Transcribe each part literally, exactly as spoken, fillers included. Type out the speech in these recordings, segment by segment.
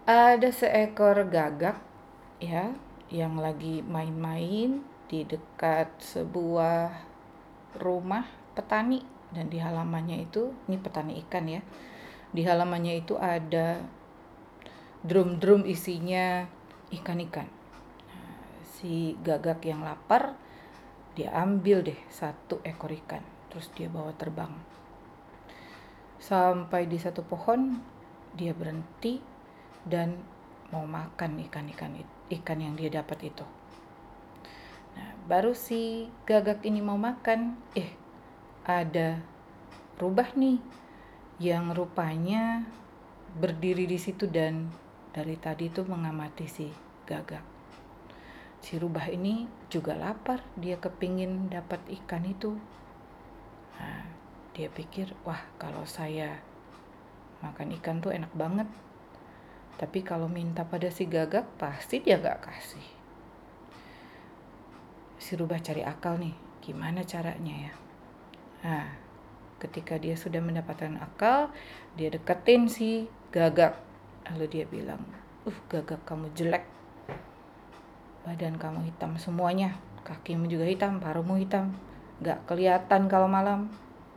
Ada seekor gagak ya yang lagi main-main di dekat sebuah rumah petani, dan di halamannya itu, ini petani ikan ya. Di halamannya itu ada drum-drum isinya ikan-ikan. Si gagak yang lapar, dia ambil deh satu ekor ikan, terus dia bawa terbang. Sampai di satu pohon, dia berhenti dan mau makan ikan-ikan ikan yang dia dapat itu. Nah, baru si gagak ini mau makan, eh ada rubah nih yang rupanya berdiri di situ dan dari tadi tuh mengamati si gagak. Si rubah ini juga lapar, dia kepingin dapat ikan itu. Nah, dia pikir, wah kalau saya makan ikan tuh enak banget. Tapi kalau minta pada si gagak, pasti dia gak kasih. Si rubah cari akal nih, gimana caranya ya. Nah, ketika dia sudah mendapatkan akal, dia deketin si gagak. Lalu dia bilang, uh gagak kamu jelek. Badan kamu hitam semuanya, kakimu juga hitam, paruhmu hitam. Gak kelihatan kalau malam.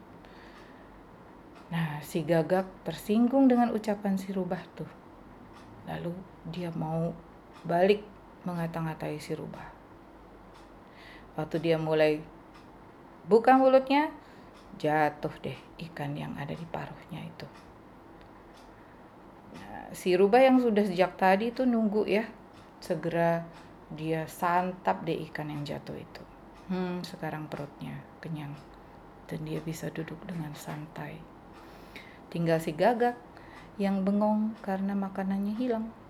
Nah, si gagak tersinggung dengan ucapan si rubah tuh. Lalu dia mau balik mengata-ngatai si rubah. Waktu dia mulai buka mulutnya, jatuh deh ikan yang ada di paruhnya itu. Nah, si rubah yang sudah sejak tadi tuh nunggu ya, segera dia santap deh ikan yang jatuh itu. Hmm, sekarang perutnya kenyang dan dia bisa duduk dengan santai. Tinggal si gagak yang bengong karena makanannya hilang.